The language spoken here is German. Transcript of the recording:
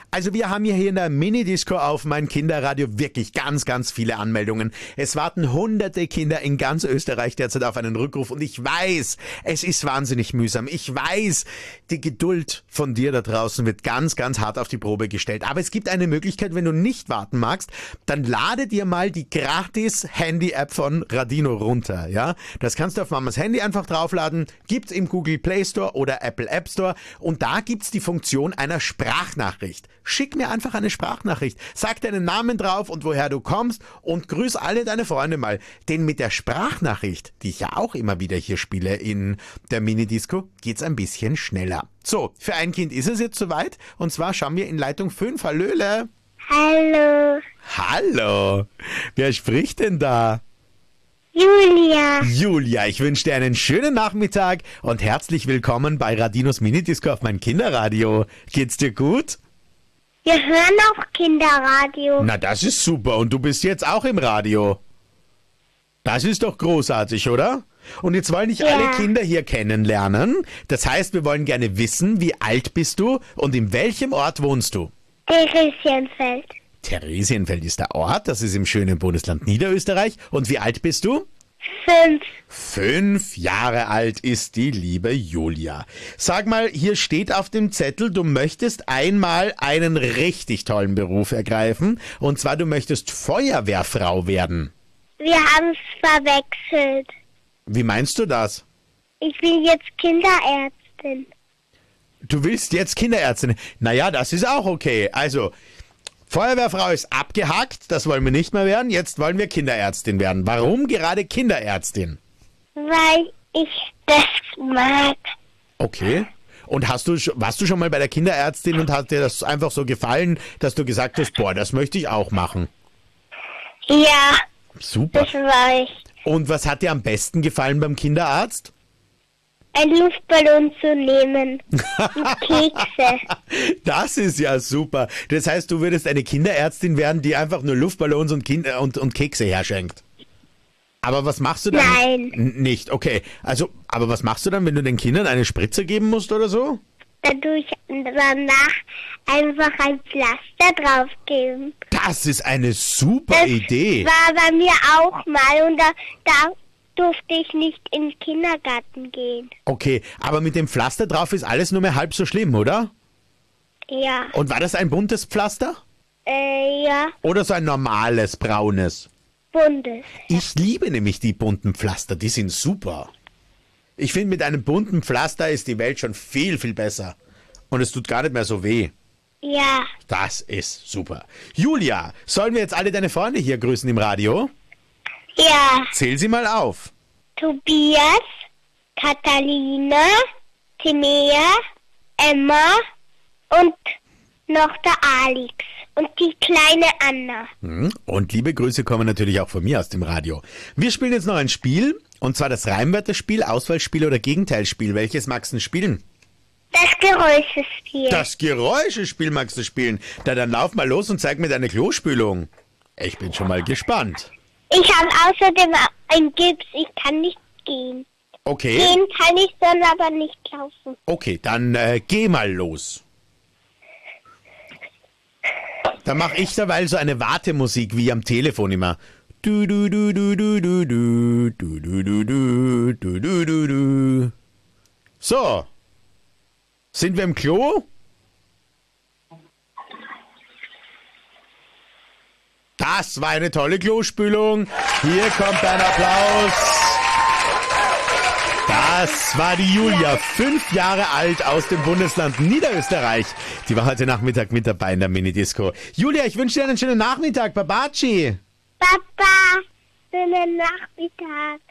Also wir haben hier in der Minidisco auf mein Kinderradio wirklich ganz, ganz viele Anmeldungen. Es warten hunderte Kinder in ganz Österreich derzeit auf einen Rückruf und ich weiß, es ist wahnsinnig mühsam. Ich weiß, die Geduld von dir da draußen wird ganz, ganz hart auf die Probe gestellt. Aber es gibt eine Möglichkeit, wenn du nicht warten magst, dann lade dir mal die gratis Handy-App von Radino runter. Ja, das kannst du auf Mamas Handy einfach draufladen, gibt's im Google Play Store oder Apple App Store und da gibt's die Funktion einer Sprachnachricht. Schick mir einfach eine Sprachnachricht. Sag deinen Namen drauf und woher du kommst und grüß alle deine Freunde mal. Denn mit der Sprachnachricht, die ich ja auch immer wieder hier spiele in der Minidisco, geht's ein bisschen schneller. So, für ein Kind ist es jetzt soweit. Und zwar schauen wir in Leitung 5. Hallöle. Hallo. Hallo. Wer spricht denn da? Julia. Julia, ich wünsche dir einen schönen Nachmittag und herzlich willkommen bei Radinos Minidisco auf mein Kinderradio. Geht's dir gut? Wir hören auch Kinderradio. Na, das ist super. Und du bist jetzt auch im Radio. Das ist doch großartig, oder? Und jetzt wollen dich alle Kinder hier kennenlernen. Das heißt, wir wollen gerne wissen, wie alt bist du und in welchem Ort wohnst du? Theresienfeld. Theresienfeld ist der Ort, das ist im schönen Bundesland Niederösterreich. Und wie alt bist du? 5. 5 Jahre alt ist die liebe Julia. Sag mal, hier steht auf dem Zettel, du möchtest einmal einen richtig tollen Beruf ergreifen. Und zwar, du möchtest Feuerwehrfrau werden. Wir haben es verwechselt. Wie meinst du das? Ich bin jetzt Kinderärztin. Du willst jetzt Kinderärztin? Naja, das ist auch okay. Also, Feuerwehrfrau ist abgehakt, das wollen wir nicht mehr werden. Jetzt wollen wir Kinderärztin werden. Warum gerade Kinderärztin? Weil ich das mag. Okay. Und warst du schon mal bei der Kinderärztin und hat dir das einfach so gefallen, dass du gesagt hast, boah, das möchte ich auch machen? Ja, Super. das war ich. Und was hat dir am besten gefallen beim Kinderarzt? Ein Luftballon zu nehmen. Und Kekse. Das ist ja super. Das heißt, du würdest eine Kinderärztin werden, die einfach nur Luftballons und Kekse herschenkt. Aber was machst du dann? Nein. Nicht, okay. Also, aber was machst du dann, wenn du den Kindern eine Spritze geben musst oder so? Dann tue ich danach einfach ein Pflaster draufgeben. Das ist eine super Idee. War bei mir auch mal und da durfte ich nicht in den Kindergarten gehen. Okay, aber mit dem Pflaster drauf ist alles nur mehr halb so schlimm, oder? Ja. Und war das ein buntes Pflaster? Ja, Oder so ein normales, braunes? buntes. Ich liebe nämlich die bunten Pflaster, die sind super. Ich finde, mit einem bunten Pflaster ist die Welt schon viel, viel besser. Und es tut gar nicht mehr so weh. Ja. Das ist super. Julia, sollen wir jetzt alle deine Freunde hier grüßen im Radio? Ja. Zähl sie mal auf. Tobias, Katharina, Timea, Emma und noch der Alex und die kleine Anna. Und liebe Grüße kommen natürlich auch von mir aus dem Radio. Wir spielen jetzt noch ein Spiel, und zwar das Reimwörterspiel, Auswahlspiel oder Gegenteilspiel. Welches magst du spielen? Das Geräuschespiel. Das Geräuschespiel magst du spielen. Dann lauf mal los und zeig mir deine Klospülung. Ich bin schon mal gespannt. Ich habe außerdem ein Gips, ich kann nicht gehen. Okay. Gehen kann ich dann aber nicht laufen. Okay, dann geh mal los. Dann mache ich derweil so eine Wartemusik wie am Telefon immer. Du du du du du du du du du du du du du du du. So. Sind wir im Klo? Das war eine tolle Klospülung. Hier kommt ein Applaus. Das war die Julia, 5 Jahre alt aus dem Bundesland Niederösterreich. Die war heute Nachmittag mit dabei in der Minidisco. Julia, ich wünsche dir einen schönen Nachmittag. Babaci. Papa, schönen Nachmittag.